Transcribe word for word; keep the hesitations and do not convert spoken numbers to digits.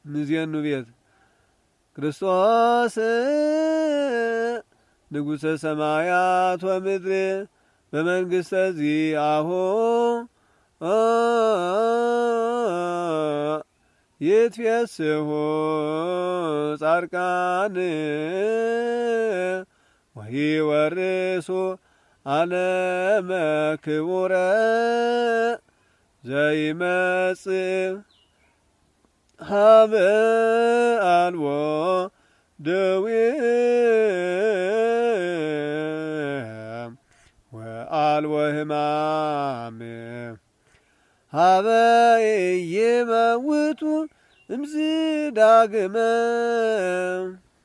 ንዜኑ ቤት ክርስቶስ ንጉሠ ሰማያት ወምድር በመንግሥተ ዚአሁ ይትፌስሑ ጻድቃን ወይወርሱ ዓለመ ክቡረ ዘይመጽእ ሀበ አልቦ ደዌ ወአልቦ ሕማም ሀበ ኢይመውቱ እምዝዳግመ